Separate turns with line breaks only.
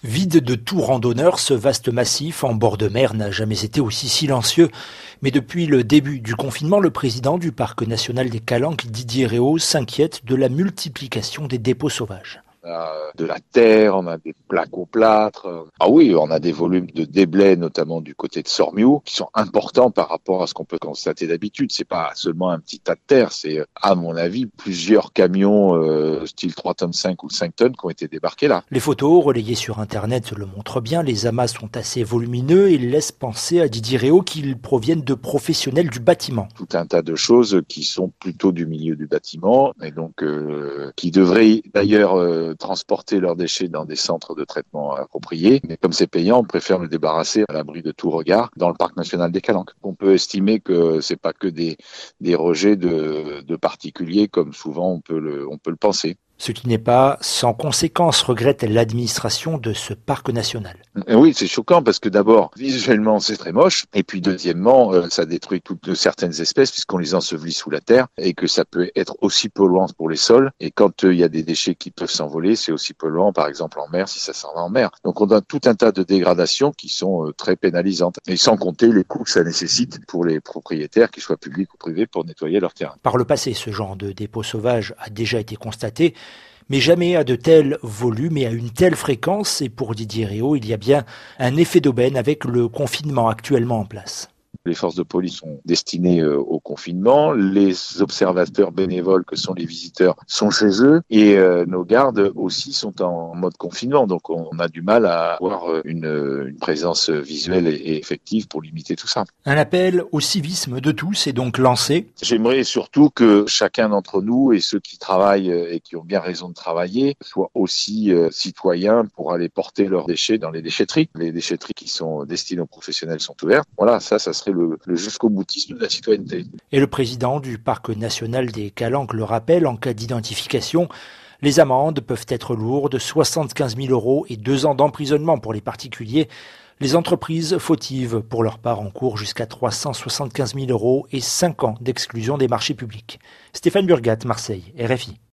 Vide de tout randonneur, ce vaste massif en bord de mer n'a jamais été aussi silencieux. Mais depuis le début du confinement, le président du parc national des Calanques, Didier Réau, s'inquiète de la multiplication des dépôts sauvages.
On a de la terre, on a des plaques au plâtre. Ah oui, on a des volumes de déblais, notamment du côté de Sormiou, qui sont importants par rapport à ce qu'on peut constater d'habitude. C'est pas seulement un petit tas de terre, c'est, à mon avis, plusieurs camions style 3 tonnes 5 ou 5 tonnes qui ont été débarqués là.
Les photos relayées sur Internet le montrent bien. Les amas sont assez volumineux et laissent penser à Didier Réau qu'ils proviennent de professionnels du bâtiment.
Tout un tas de choses qui sont plutôt du milieu du bâtiment et donc qui devraient d'ailleurs transporter leurs déchets dans des centres de traitement appropriés. Mais comme c'est payant, on préfère le débarrasser à l'abri de tout regard dans le parc national des Calanques. On peut estimer que c'est pas que des rejets de particuliers comme souvent on peut le penser.
Ce qui n'est pas sans conséquence, regrette l'administration de ce parc national.
Oui, c'est choquant parce que d'abord, visuellement, c'est très moche. Et puis deuxièmement, ça détruit toutes certaines espèces puisqu'on les ensevelit sous la terre et que ça peut être aussi polluant pour les sols. Et quand il y a des déchets qui peuvent s'envoler, c'est aussi polluant, par exemple en mer, si ça s'en va en mer. Donc on a tout un tas de dégradations qui sont très pénalisantes. Et sans compter les coûts que ça nécessite pour les propriétaires, qu'ils soient publics ou privés, pour nettoyer leur terrain.
Par le passé, ce genre de dépôt sauvage a déjà été constaté, mais jamais à de tels volumes et à une telle fréquence. Et pour Didier Réau, il y a bien un effet d'aubaine avec le confinement actuellement en place.
Les forces de police sont destinées au confinement. Les observateurs bénévoles que sont les visiteurs sont chez eux. Et nos gardes aussi sont en mode confinement. Donc on a du mal à avoir une présence visuelle et effective pour limiter tout ça.
Un appel au civisme de tous est donc lancé.
J'aimerais surtout que chacun d'entre nous et ceux qui travaillent et qui ont bien raison de travailler soient aussi citoyens pour aller porter leurs déchets dans les déchetteries. Les déchetteries qui sont destinées aux professionnels sont ouvertes. Voilà, ça serait le jusqu'au boutisme de la citoyenneté.
Et le président du parc national des Calanques le rappelle, en cas d'identification, les amendes peuvent être lourdes, 75 000 € et 2 ans d'emprisonnement pour les particuliers. Les entreprises fautives, pour leur part, encourent jusqu'à 375 000 € et 5 ans d'exclusion des marchés publics. Stéphane Burgat, Marseille, RFI.